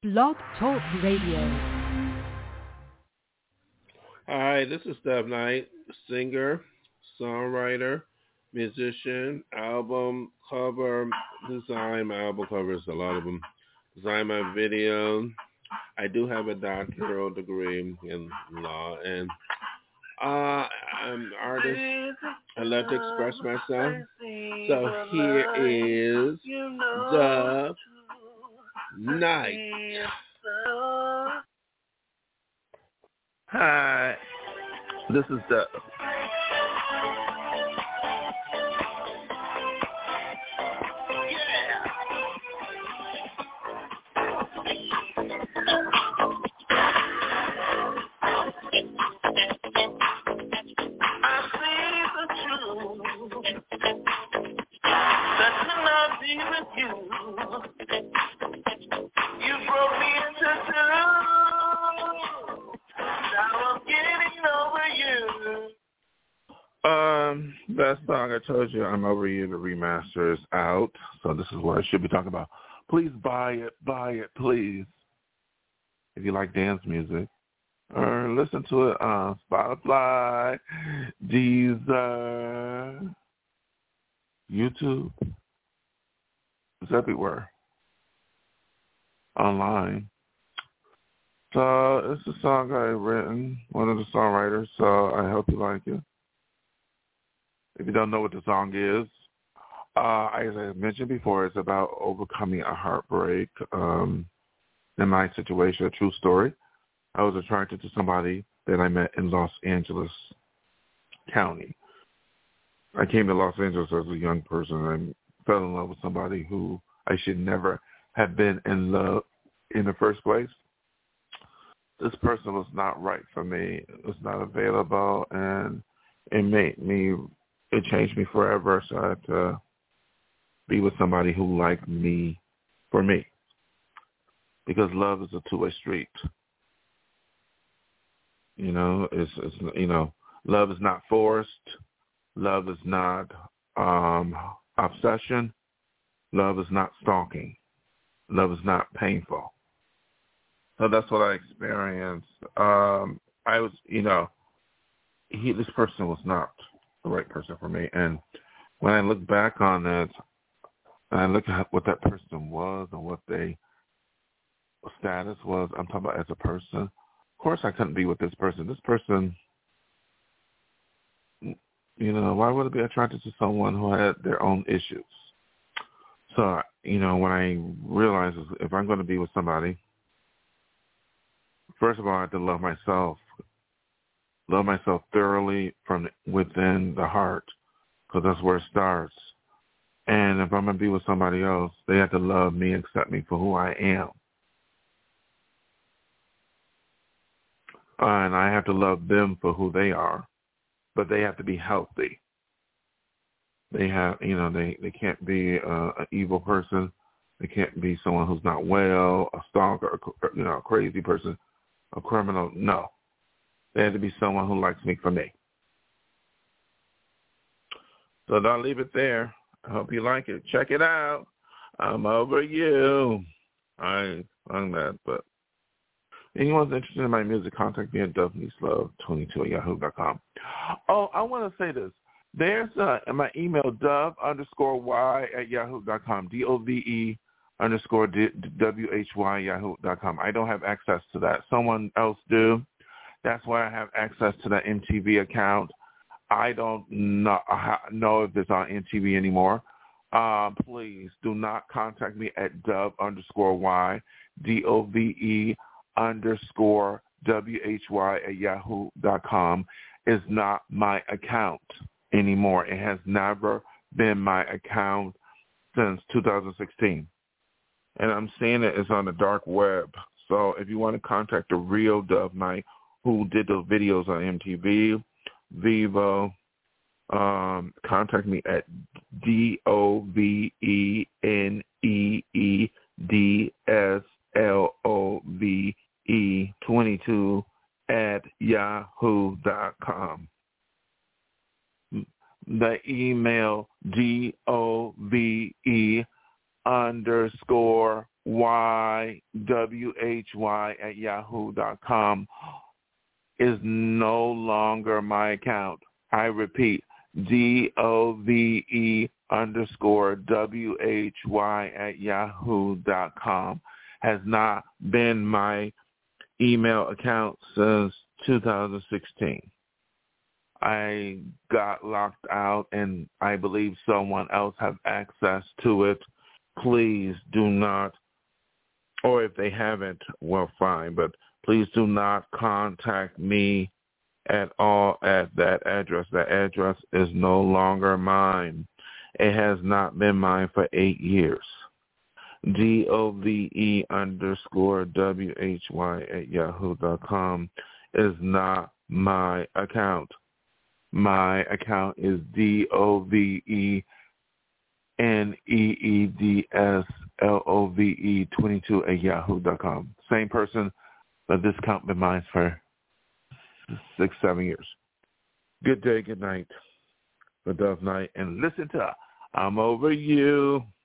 Blog Talk Radio. Hi, this is Steph Knight, singer, songwriter, musician, album cover design. My album covers, a lot of them. Design my video. I do have a doctoral degree in law, and I'm an artist. I love to express myself. So here is the night. Hi, this is Dub. That song I told you, I'm Over You, the remaster is out. So this is what I should be talking about. Please buy it, please. If you like dance music. Or listen to it on Spotify, Deezer, YouTube. It's everywhere. Online. So it's a song I've written, one of the songwriters, so I hope you like it. If you don't know what the song is, as I mentioned before, it's about overcoming a heartbreak. In my situation, a true story. I was attracted to somebody that I met in Los Angeles County. I came to Los Angeles as a young person and fell in love with somebody who I should never have been in love in the first place. This person was not right for me. It was not available, and it changed me forever, so I had to be with somebody who liked me for me. Because love is a two-way street. You know, love is not forced. Love is not obsession. Love is not stalking. Love is not painful. So that's what I experienced. This person was not the right person for me. And when I look back on it, and I look at what that person was and what their status was, I'm talking about as a person. Of course I couldn't be with this person. This person, why would I be attracted to someone who had their own issues? So, when I realized if I'm going to be with somebody, first of all, I have to love myself. Love myself thoroughly from within the heart, because that's where it starts. And if I'm going to be with somebody else, they have to love me and accept me for who I am. And I have to love them for who they are, but they have to be healthy. They have, they can't be an evil person. They can't be someone who's not well, a stalker, a crazy person, a criminal. No. They have to be someone who likes me for me. So I'll leave it there. I hope you like it. Check it out. I'm Over You. I sung that, but anyone's interested in my music, contact me at dovenislove22@yahoo.com. Oh, I want to say this. There's my email, dov_y@yahoo.com, DOVE_WHY@yahoo.com. I don't have access to that. Someone else do. That's why I have access to the MTV account. I don't know if it's on MTV anymore. Please do not contact me at dov_y, DOVE_WHY@yahoo.com. Is not my account anymore. It has never been my account since 2016. And I'm seeing it's on the dark web. So if you want to contact the real Dove Knight, who did those videos on MTV, Vivo, contact me at DOVENEEDSLOVE22@yahoo.com. The email DOVE_WHY DOVEHY@yahoo.com is no longer my account. I repeat, DOVE_WHY@yahoo.com has not been my email account since 2016. I got locked out, and I believe someone else has access to it. Please do not, or if they haven't, well, fine, but please do not contact me at all at that address. That address is no longer mine. It has not been mine for 8 years. DOVE_WHY@yahoo.com is not my account. My account is DOVENEEDSLOVE22@yahoo.com. Same person, but this account been mine for 6-7 years. Good day, good night, for Dove Night, and listen to I'm Over You.